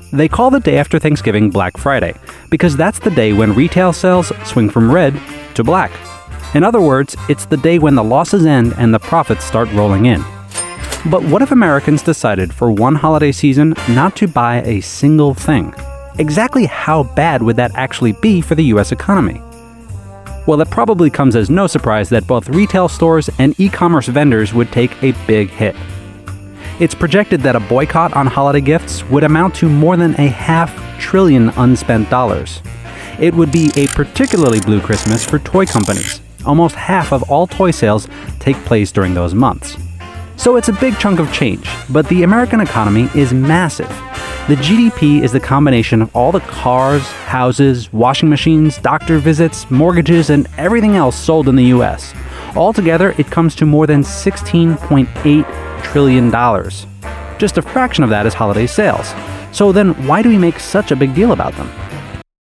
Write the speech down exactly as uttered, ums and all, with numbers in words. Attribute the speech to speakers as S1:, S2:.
S1: They call the day after Thanksgiving Black Friday because that's the day when retail sales swing from red to black. In other words, it's the day when the losses end and the profits start rolling in. But what if Americans decided for one holiday season not to buy a single thing? Exactly how bad would that actually be for the U S economy? Well, it probably comes as no surprise that both retail stores and e-commerce vendors would take a big hit. It's projected that a boycott on holiday gifts would amount to more than a half trillion unspent dollars. It would be a particularly blue Christmas for toy companies. Almost half of all toy sales take place during those months. So it's a big chunk of change, but the American economy is massive. The G D P is the combination of all the cars, houses, washing machines, doctor visits, mortgages, and everything else sold in the U S. Altogether, it comes to more than sixteen point eight trillion dollars. Just a fraction of that is holiday sales. So then why do we make such a big deal about them?